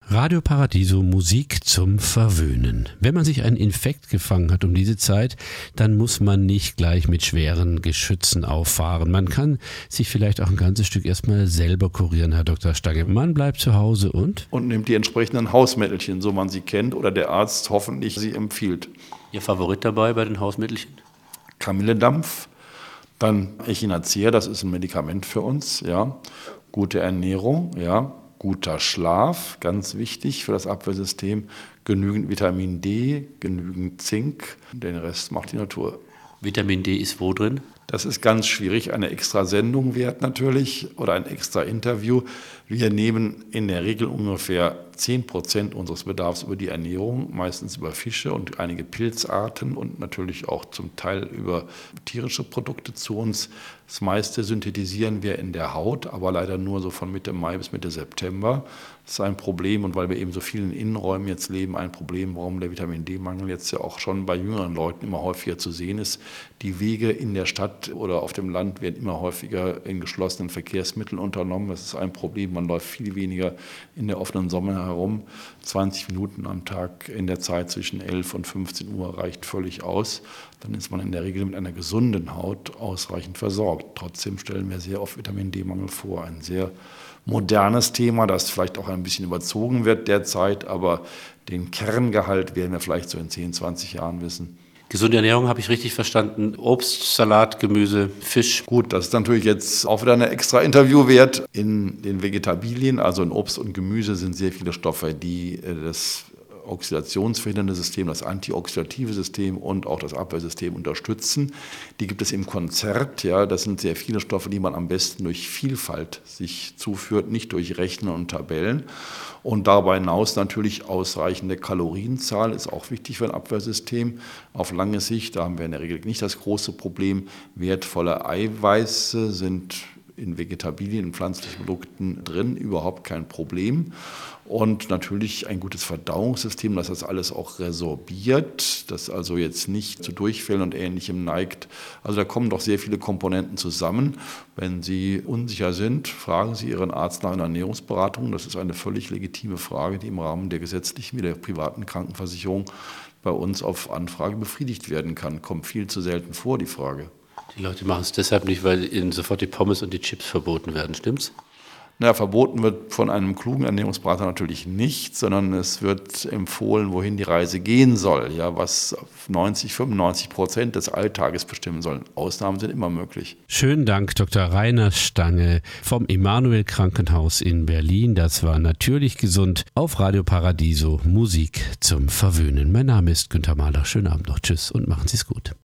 Radio Paradiso, Musik zum Verwöhnen. Wenn man sich einen Infekt gefangen hat um diese Zeit, dann muss man nicht gleich mit schweren Geschützen auffahren. Man kann sich vielleicht auch ein ganzes Stück erstmal selber kurieren, Herr Dr. Stange. Man bleibt zu Hause und nimmt die entsprechenden Hausmittelchen, so man sie kennt oder der Arzt hoffentlich sie empfiehlt. Ihr Favorit dabei bei den Hausmittelchen? Kamilledampf, dann Echinacea, das ist ein Medikament für uns, ja. Gute Ernährung, ja. Guter Schlaf, ganz wichtig für das Abwehrsystem, genügend Vitamin D, genügend Zink, den Rest macht die Natur. Vitamin D ist wo drin? Das ist ganz schwierig, eine extra Sendung wert natürlich oder ein extra Interview. Wir nehmen in der Regel ungefähr 10% unseres Bedarfs über die Ernährung, meistens über Fische und einige Pilzarten und natürlich auch zum Teil über tierische Produkte zu uns. Das meiste synthetisieren wir in der Haut, aber leider nur so von Mitte Mai bis Mitte September. Das ist ein Problem und weil wir eben so vielen Innenräumen jetzt leben, ein Problem, warum der Vitamin-D-Mangel jetzt ja auch schon bei jüngeren Leuten immer häufiger zu sehen ist. Die Wege in der Stadt oder auf dem Land werden immer häufiger in geschlossenen Verkehrsmitteln unternommen. Das ist ein Problem. Man läuft viel weniger in der offenen Sonne herum. 20 Minuten am Tag in der Zeit zwischen 11 und 15 Uhr reicht völlig aus. Dann ist man in der Regel mit einer gesunden Haut ausreichend versorgt. Trotzdem stellen wir sehr oft Vitamin-D-Mangel vor. Ein sehr modernes Thema, das vielleicht auch ein bisschen überzogen wird derzeit, aber den Kerngehalt werden wir vielleicht so in 10, 20 Jahren wissen. Gesunde Ernährung habe ich richtig verstanden. Obst, Salat, Gemüse, Fisch. Gut, das ist natürlich jetzt auch wieder eine extra Interview wert. In den Vegetabilien, also in Obst und Gemüse, sind sehr viele Stoffe, die das oxidationsverhindernde System, das antioxidative System und auch das Abwehrsystem unterstützen. Die gibt es im Konzert. Ja, das sind sehr viele Stoffe, die man am besten durch Vielfalt sich zuführt, nicht durch Rechnen und Tabellen. Und darüber hinaus natürlich ausreichende Kalorienzahl ist auch wichtig für ein Abwehrsystem. Auf lange Sicht, da haben wir in der Regel nicht das große Problem, wertvolle Eiweiße sind in Vegetabilien, in pflanzlichen Produkten drin, überhaupt kein Problem. Und natürlich ein gutes Verdauungssystem, das das alles auch resorbiert, das also jetzt nicht zu Durchfällen und Ähnlichem neigt. Also da kommen doch sehr viele Komponenten zusammen. Wenn Sie unsicher sind, fragen Sie Ihren Arzt nach einer Ernährungsberatung. Das ist eine völlig legitime Frage, die im Rahmen der gesetzlichen wie der privaten Krankenversicherung bei uns auf Anfrage befriedigt werden kann. Kommt viel zu selten vor, die Frage. Die Leute machen es deshalb nicht, weil ihnen sofort die Pommes und die Chips verboten werden, stimmt's? Na, verboten wird von einem klugen Ernährungsberater natürlich nicht, sondern es wird empfohlen, wohin die Reise gehen soll, ja, was 90-95% des Alltages bestimmen soll. Ausnahmen sind immer möglich. Schönen Dank, Dr. Rainer Stange vom Emanuel Krankenhaus in Berlin. Das war natürlich gesund auf Radio Paradiso, Musik zum Verwöhnen. Mein Name ist Günther Mahler. Schönen Abend noch. Tschüss und machen Sie es gut.